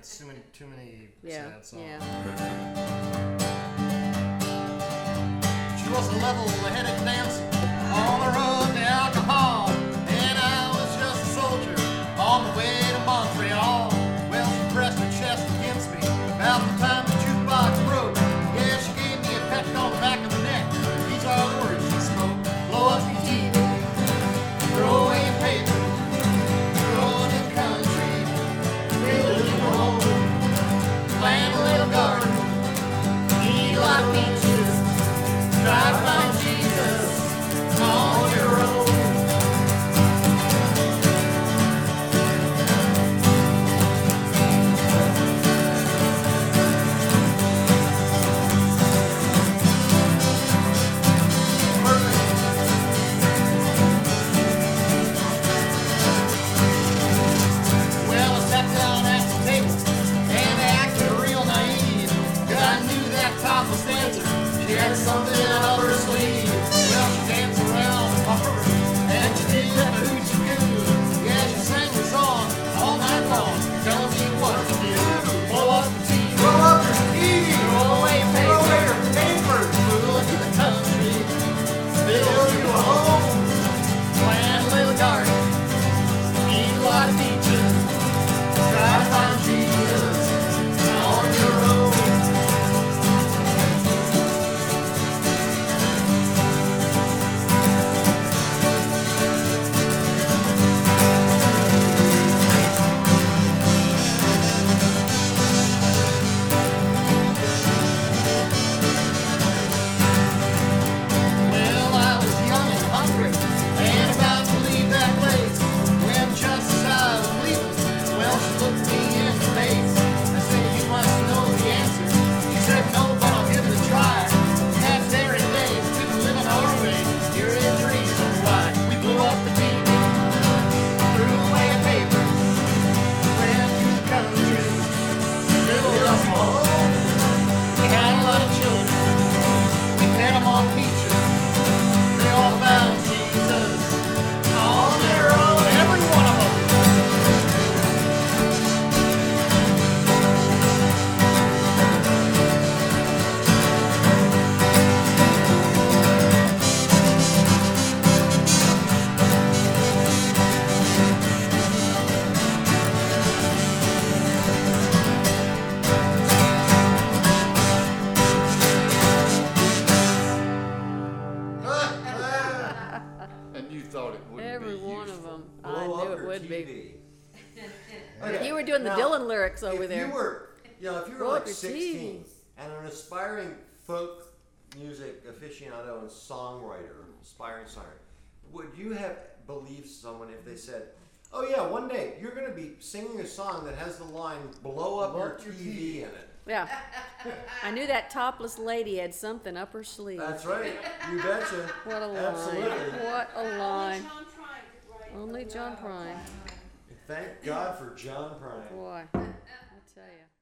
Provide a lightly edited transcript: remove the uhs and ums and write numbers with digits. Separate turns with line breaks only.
It's too many
Yeah,
sad songs.
yeah.
She was a level-headed dancer on the road to alcohol, and I was just a soldier on the way to Montreal. Well, she pressed her chest against me about the time the jukebox broke. Yeah, she gave me a peck on the back of the neck. These are the words she spoke: blow up your TV, throw away your paper, throw it in the country, build your home, plant a little garden, eat a lot of peaches, try to find Jesus on your own. Well, I sat down at the table and acted real naive. 'Cause I knew that topless dancer, she had something up her sleeve. Well, she danced around the bar and she did the hoochie coo. Yeah, she sang the song all night long, telling me what to do. Blow up the TV, blow up your TV, throw away your paper, move to the country, build you a home, plant a little garden, eat a lot of peaches, try to find Jesus on your own. Well, I was young and hungry and about to leave that place when just as I was leaving, well, she looked me in the face. I said, you must know the answer. She said, no, but I'll give it a try. That very day, we've been living our way. Here in reason why we blew up the TV, threw away a paper, went to the country, built us a home. We had a lot of children. We fed them on peaches. They all found Jesus on their own, every one of them.
And you thought it wouldn't
Every
be
one
useful.
of them. I
Blow
knew
up
it
your
would be.
TV. Okay,
You were doing the
now,
Dylan lyrics over
if
there.
You were, if you were
Blow up
like
your
16
TV.
and an aspiring folk music aficionado and songwriter, aspiring songwriter, would you have believed someone if they said, "Oh yeah, one day you're going to be singing a song that has the line "Blow up your TV" in it"?
Yeah. I knew that topless lady had something up her sleeve.
That's right. You betcha.
What a line.
Absolutely.
What a line.
John Prine could write
Only
the
John
rap.
Prine.
Thank God for John Prine.
Boy, I tell you.